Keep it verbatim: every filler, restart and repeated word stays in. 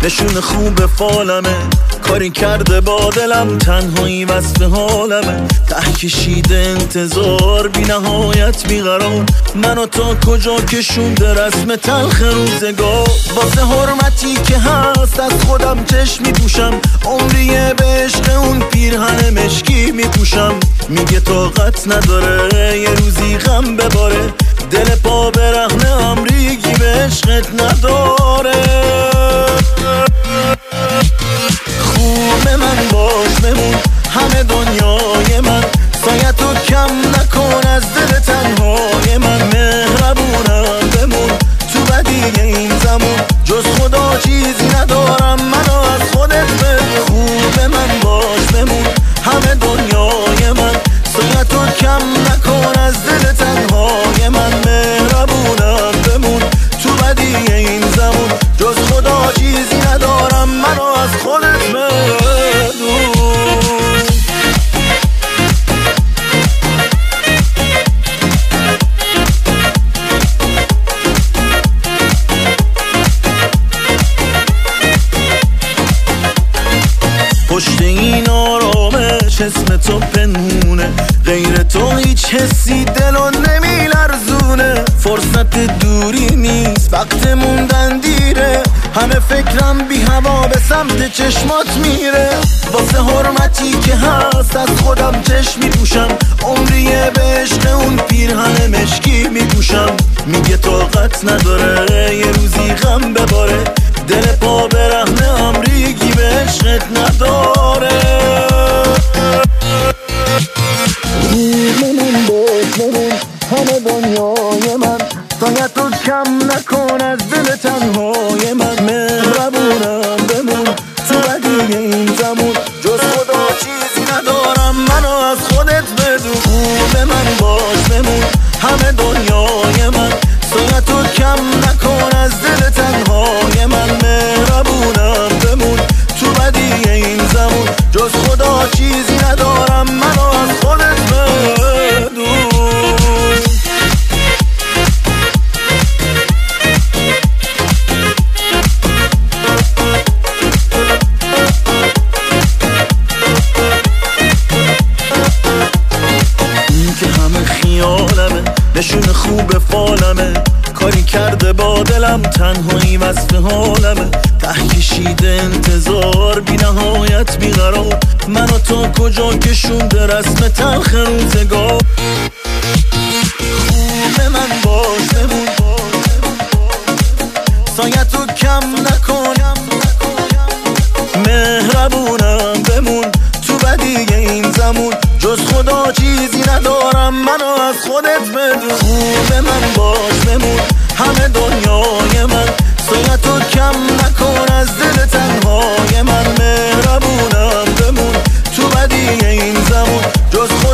نشون خوب فالمه، کاری کرده با دلم، تنهایی وصف حالمه، ته کشیده انتظار بی نهایت بیقرار، منو تا کجا کشونده رسم تلخ روزگار. واسه حرمتی که هست از خودم چشم میپوشم، عمریه به عشق اون پیرهن مشکی میپوشم. میگه طاقت نداره یه روزی غم بباره، دل پا برهنه هم ریگی به عشقت نداره. خوب من باش بمون همه دنیای من، سایتو کم نکن از دل تنهای من. مهربونم بمون تو بدیه این زمان، جز خدا چیزی ندارم منو از خودت بده. خوب من باش بمون همه دنیای من، سایتو کم نکن از دل تنهای من. مهربونم بمون تو بدیه این زمان، جز خدا چیزی ندارم منو از خودت بده. پشت این آرامش اسم تو پنهونه، غیر تو هیچ حسی دلو نمیلرزونه. فرصت دوری نیست وقت موندن دیره، همه فکرم بی هوا به سمت چشمات میره. واسه حرمتی که هست از خودم چشم میپوشم، عمریه به عشق اون پیرهن مشکی میپوشم. میگه طاقت نداره یه روزی غم بباره، دل پا برهنه هم ریگی به عشقت نداره. روز من باز بمون همه دنیای من، سایتو کم نکن از دل تنهای من. مهربونم بمون تو بدیه این زمان، جز خدا چیزی ندارم منو از خودت بدون. خوب من باز بمون همه دنیای من، سایتو کم نکن از دل تنهای من. مهربونم بمون تو بدیه این زمان، جز خدا چیزی ندارم منو از خودت بدون. این که همه خیالمه، نشون خوب فالمه، کاری کرده با دلم، تنهایی وصف حالمه، ته کشیده انتظار بی نهایت بیقرار، منو تا کجا کشونده رسم تلخ روزگار. خوب من باش بمون سایتو کم نکن، مهربونم بمون تو بدیه این زمان، جز خدا چیزی ندارم منو از خودت بدون. خوب من باش بمون همه دنیای من، سایتو کم نکن از دل تنهای من. مهربونم بمون تو بدیه این زمان، جز